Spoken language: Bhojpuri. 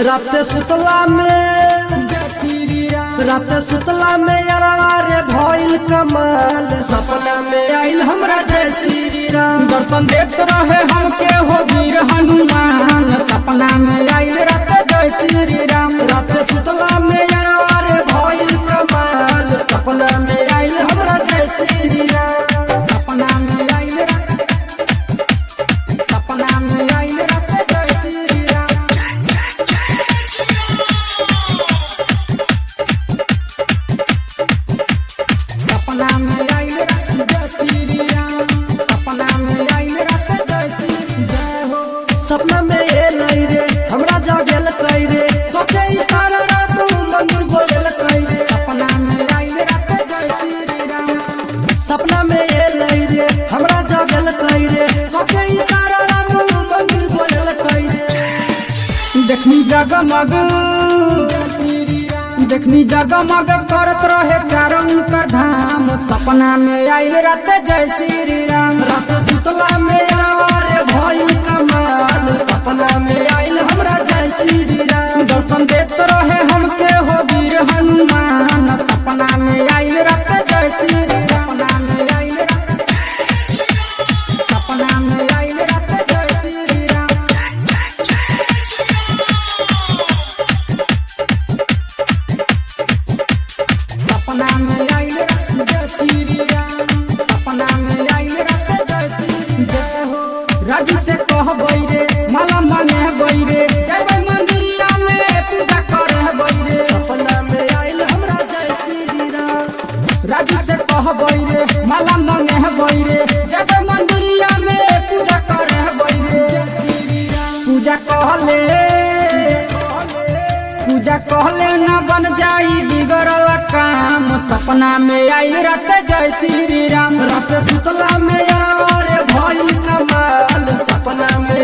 रात सुतला में यारवा रे भइल कमाल। सपना में आइल हमरा जय श्री राम। दर्शन देत रहे हमके हो वीर हनुमान। सपना में आइल रात जय श्री राम। रात सुतला में यारवा रे भइल कमाल। सपना में आइल हमरा जय श्री राम। सपना में आइल रात जय श्री राम। सपना में आइल रात जय श्री राम। सपना में आइल रात जय श्री जय हो। सपना में एलै रे हमरा जागल कई रे। सोचे इशारा रात मंदिर बोलल कई रे। सपना में आइल रात जय श्री राम। सपना में एलै रे हमरा जागल कई रे। सोचे इशारा रात मंदिर बोलल कई रे। देखनी जगमग करत रहे चारों कर धाम। सपना में आइल रात जय श्री राम। रात सुतला में यारवा रे भइल कमाल। सपना में आइल हमरा जय श्री राम। दर्शन देत रहे हमके हो वीर हनुमान। सपना में आइल रात जय श्री राम। सपना में आइल रात जय श्री राम। सपना में आइल रात जय श्री राम। सपना में आइल रात जय श्री जय हो। राजू से कहबै रे माला मांगे हबै रे। जबै मंदिरिया में पूजा करे हबै रे। सपना में आइल हमरा जय श्री राम। राजू से कहबै रे माला मांगे हबै रे। जबै मंदिरिया में पूजा करे हबै रे। जय श्री राम। पूजा कहले न बन जाई बिगड़ल काम। सपना में आइल रात जय श्री राम। रात सुतला में यारवा रे भइल कमाल। सपना में